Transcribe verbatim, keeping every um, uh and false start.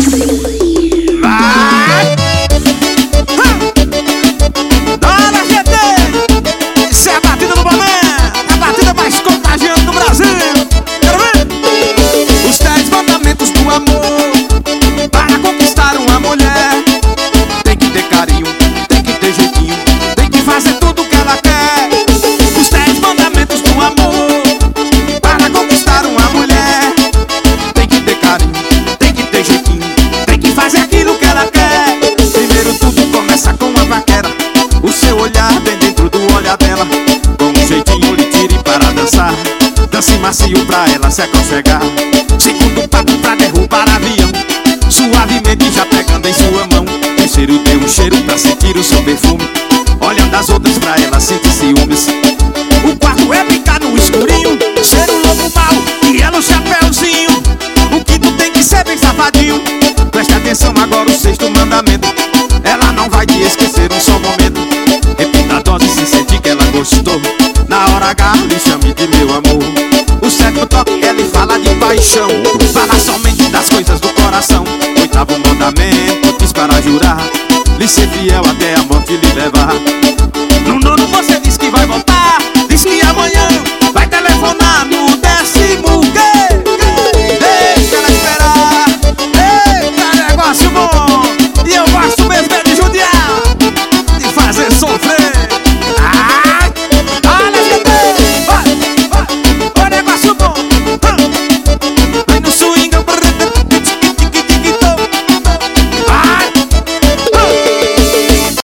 Vai! Dona G T! Isso é a batida do Boné! A batida mais contagiante do Brasil! Quero ver? Os dez mandamentos do amor para conquistar uma mulher. Tem que ter carinho, tem que ter jeitinho, tem que fazer tudo que ela quer. Os dez mandamentos do amor para conquistar uma mulher. Tem que ter carinho, tem que ter jeitinho, tem que fazer aquilo que ela quer. Primeiro tudo começa com uma vaquera. O seu olhar bem dentro do olhar dela. Com um jeitinho lhe tire para dançar. Dance macio pra ela se aconchegar. Segundo passo pra derrubar avião. Suavemente já pegando em sua mão. Terceiro dê um cheiro pra sentir o seu perfume. Olhando as outras pra ela sentir ciúmes. O quarto é brincar no escurinho. Ser um lobo mau e ela um chapéuzinho. O quinto tem que ser bem safadinho. Preste atenção agora o sexto mandamento. Ela não vai te esquecer um só momento. Repita a dose se sentir que ela gostou. Na hora H lhe chame de meu amor. O sétimo toque ela fala de paixão. Fala somente das coisas do coração. Oitavo mandamento diz para jurar lhe ser fiel até a morte lhe levar.